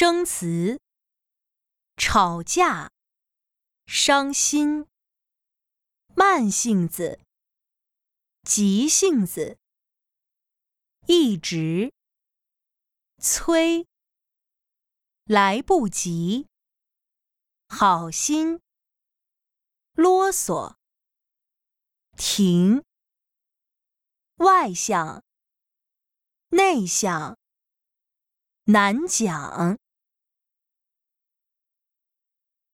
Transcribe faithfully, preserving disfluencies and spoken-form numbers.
生词：吵架、伤心、慢性子、急性子、一直、催、来不及、好心、啰嗦、停、外向、内向、难讲。